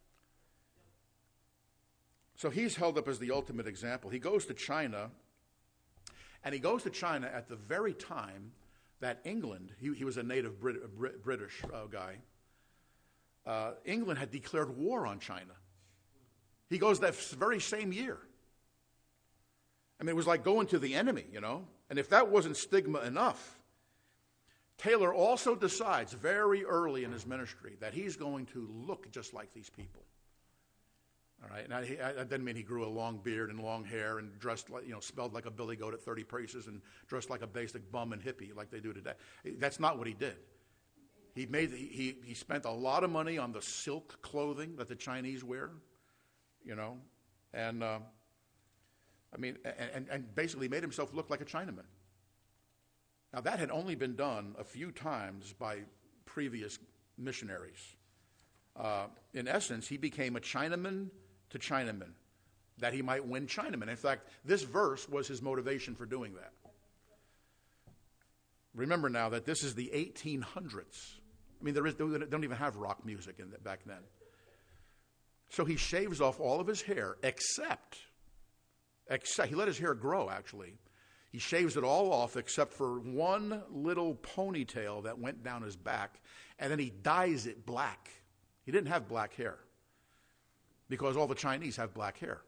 So he's held up as the ultimate example. He goes to China, and he goes to China at the very time that England, he, he was a native Brit, Brit, British uh, guy, uh, England had declared war on China. He goes that very same year. I mean, it was like going to the enemy, you know. And if that wasn't stigma enough, Taylor also decides very early in his ministry that he's going to look just like these people. All right. Now, he, I, that didn't mean he grew a long beard and long hair and dressed like, you know, smelled like a billy goat at thirty paces and dressed like a basic bum and hippie like they do today. That's not what he did. He made he he spent a lot of money on the silk clothing that the Chinese wear, you know, and uh, I mean, and, and basically made himself look like a Chinaman. Now, that had only been done a few times by previous missionaries. Uh, in essence, he became a Chinaman to Chinaman, that he might win Chinamen. In fact, this verse was his motivation for doing that. Remember now that this is the eighteen hundreds. I mean, there is, they don't even have rock music in the, back then. So he shaves off all of his hair, except, except, he let his hair grow, actually. He shaves it all off except for one little ponytail that went down his back, and then he dyes it black. He didn't have black hair because all the Chinese have black hair.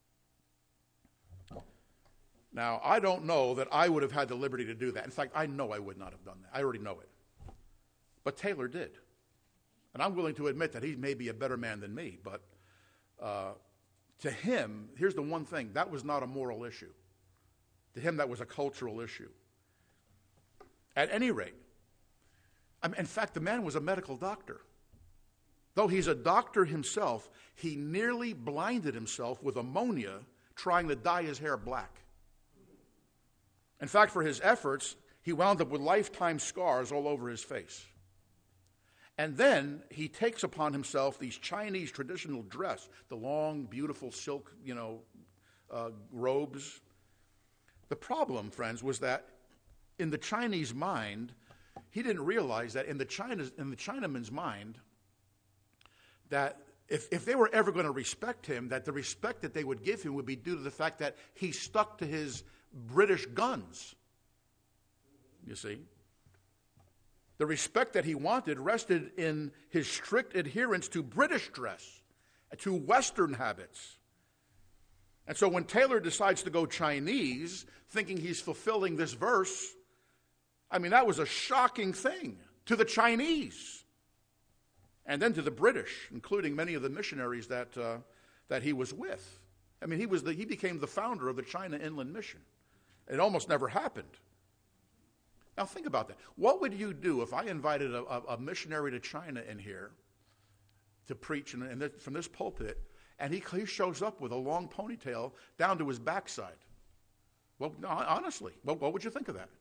Now, I don't know that I would have had the liberty to do that. In fact, I know I would not have done that. I already know it. But Taylor did. And I'm willing to admit that he may be a better man than me, but uh, to him, here's the one thing, that was not a moral issue. To him, that was a cultural issue. At any rate, I mean, in fact, the man was a medical doctor. Though he's a doctor himself, he nearly blinded himself with ammonia trying to dye his hair black. In fact, for his efforts, he wound up with lifetime scars all over his face. And then he takes upon himself these Chinese traditional dress, the long, beautiful silk, you know, uh, robes. The problem, friends, was that in the Chinese mind, he didn't realize that in the China's, in the Chinaman's mind, that if, if they were ever going to respect him, that the respect that they would give him would be due to the fact that he stuck to his British guns. You see? The respect that he wanted rested in his strict adherence to British dress, to Western habits. And so when Taylor decides to go Chinese, thinking he's fulfilling this verse, I mean, that was a shocking thing to the Chinese. And then to the British, including many of the missionaries that uh, that he was with. I mean, he was the, he became the founder of the China Inland Mission. It almost never happened. Now think about that. What would you do if I invited a, a, a missionary to China in here to preach in, in this, from this pulpit, and he, he shows up with a long ponytail down to his backside? Well, no, honestly, what, what would you think of that?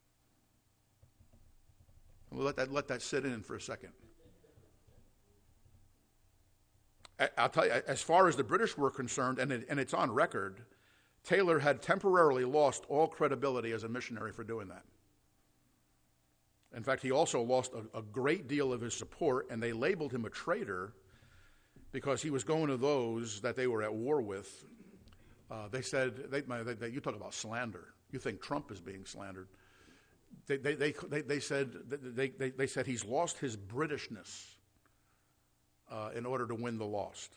We'll let that let that sit in for a second. I'll tell you, as far as the British were concerned, and, it, and it's on record, Taylor had temporarily lost all credibility as a missionary for doing that. In fact, he also lost a, a great deal of his support, and they labeled him a traitor because he was going to those that they were at war with Uh, they said, they, they, they, you talk about slander. You think Trump is being slandered. They, they, they, they, they, said, they, they, they said he's lost his Britishness uh, in order to win the lost.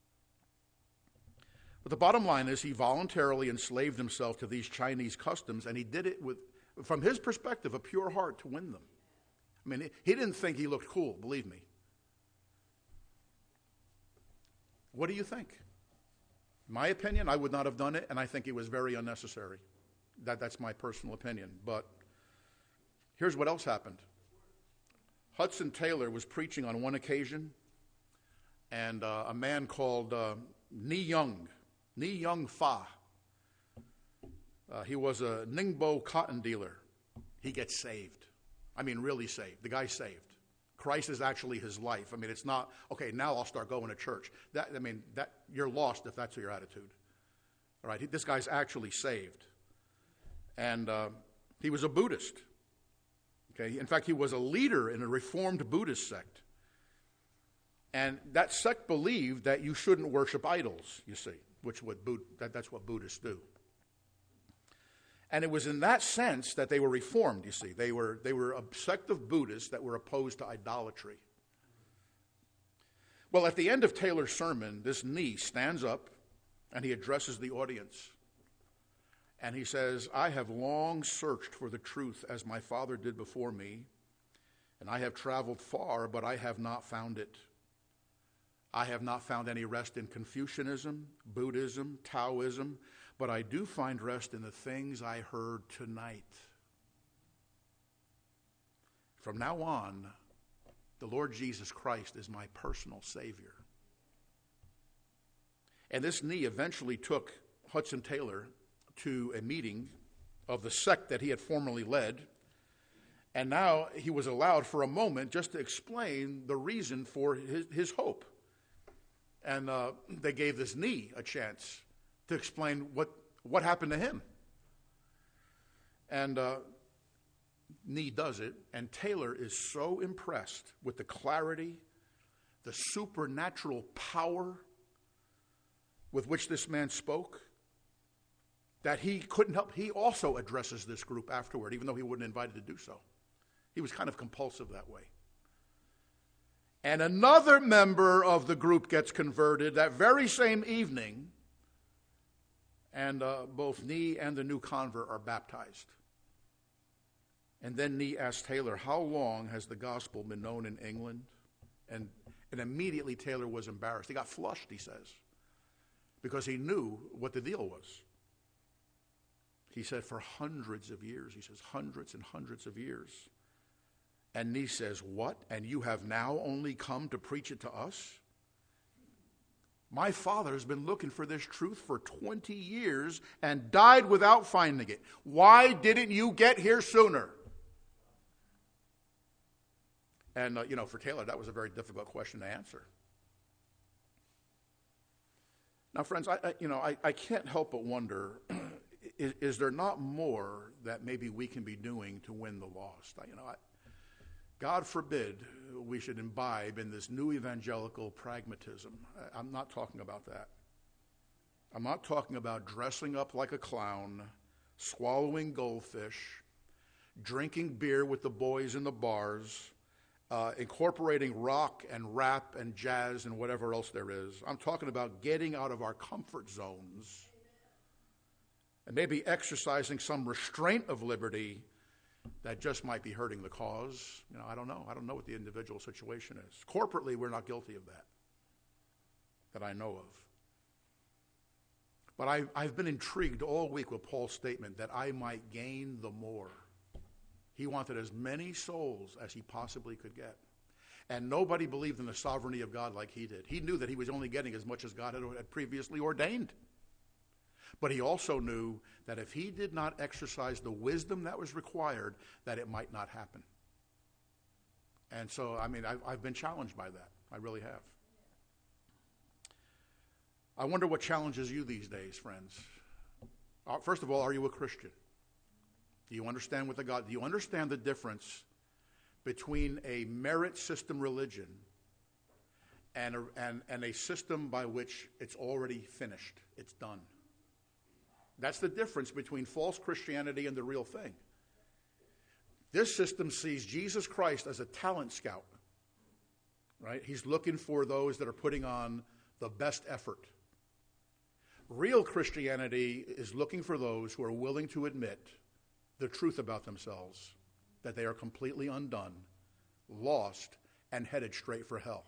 But the bottom line is he voluntarily enslaved himself to these Chinese customs, and he did it with, from his perspective, a pure heart to win them. I mean, he didn't think he looked cool, believe me. What do you think? In my opinion, I would not have done it, and I think it was very unnecessary. That, that's my personal opinion. But here's what else happened. Hudson Taylor was preaching on one occasion, and uh, a man called uh, Ni Young, Ni Young Fa, uh, he was a Ningbo cotton dealer. He gets saved. I mean, really saved. The guy's saved. Christ is actually his life. I mean, it's not, okay, now I'll start going to church. That, I mean, that you're lost if that's your attitude. All right, he, this guy's actually saved. And uh, he was a Buddhist. Okay, in fact, he was a leader in a Reformed Buddhist sect. And that sect believed that you shouldn't worship idols, you see, which what that, that's what Buddhists do. And it was in that sense that they were Reformed, you see. They were, they were a sect of Buddhists that were opposed to idolatry. Well, at the end of Taylor's sermon, this Ni stands up and he addresses the audience. And he says, I have long searched for the truth as my father did before me, and I have traveled far, but I have not found it. I have not found any rest in Confucianism, Buddhism, Taoism, but I do find rest in the things I heard tonight. From now on, the Lord Jesus Christ is my personal Savior. And this Ni eventually took Hudson Taylor to a meeting of the sect that he had formerly led, and now he was allowed for a moment just to explain the reason for his, his hope. And uh, they gave this Ni a chance to explain what, what happened to him. And uh, Ni does it, and Taylor is so impressed with the clarity, the supernatural power with which this man spoke, that he couldn't help. He also addresses this group afterward, even though he wasn't invited to do so. He was kind of compulsive that way. And another member of the group gets converted that very same evening, and uh, both Ni and the new convert are baptized. And then Ni asked Taylor, how long has the gospel been known in England? And, and immediately Taylor was embarrassed. He got flushed, he says, because he knew what the deal was. He said, for hundreds of years. He says, hundreds and hundreds of years. And Ni says, what? And you have now only come to preach it to us? My father has been looking for this truth for twenty years and died without finding it. Why didn't you get here sooner? And, uh, you know, for Taylor, that was a very difficult question to answer. Now, friends, I, I you know, I, I can't help but wonder, is, is there not more that maybe we can be doing to win the lost? I, you know, I, God forbid we should imbibe in this new evangelical pragmatism. I'm not talking about that. I'm not talking about dressing up like a clown, swallowing goldfish, drinking beer with the boys in the bars, uh, incorporating rock and rap and jazz and whatever else there is. I'm talking about getting out of our comfort zones and maybe exercising some restraint of liberty that just might be hurting the cause. You know, I don't know. I don't know what the individual situation is. Corporately, we're not guilty of that, that I know of. But I, I've been intrigued all week with Paul's statement that I might gain the more. He wanted as many souls as he possibly could get. And nobody believed in the sovereignty of God like he did. He knew that he was only getting as much as God had, had previously ordained. But he also knew that if he did not exercise the wisdom that was required, that it might not happen. And so, I mean, I, I've been challenged by that. I really have. I wonder what challenges you these days, friends. Uh, first of all, are you a Christian? Do you understand what the God? Do you understand the difference between a merit system religion and a, and, and a system by which it's already finished, it's done? That's the difference between false Christianity and the real thing. This system sees Jesus Christ as a talent scout, right? He's looking for those that are putting on the best effort. Real Christianity is looking for those who are willing to admit the truth about themselves, that they are completely undone, lost, and headed straight for hell.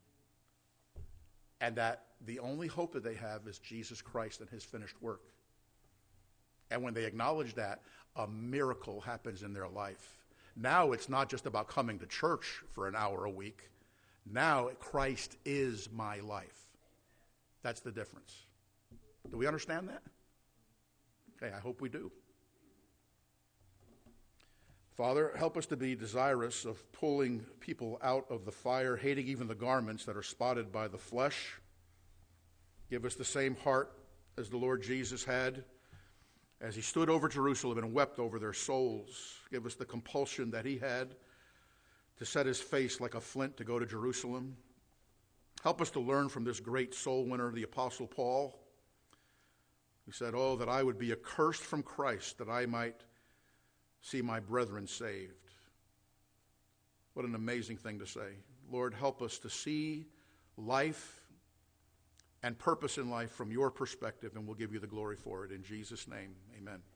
And that the only hope that they have is Jesus Christ and his finished work. And when they acknowledge that, a miracle happens in their life. Now it's not just about coming to church for an hour a week. Now Christ is my life. That's the difference. Do we understand that? Okay, I hope we do. Father, help us to be desirous of pulling people out of the fire, hating even the garments that are spotted by the flesh. Give us the same heart as the Lord Jesus had as he stood over Jerusalem and wept over their souls. Give us the compulsion that he had to set his face like a flint to go to Jerusalem. Help us to learn from this great soul winner, the Apostle Paul, who said, "Oh, that I would be accursed from Christ, that I might see my brethren saved." What an amazing thing to say. Lord, help us to see life and purpose in life from your perspective, and we'll give you the glory for it. In Jesus' name, amen.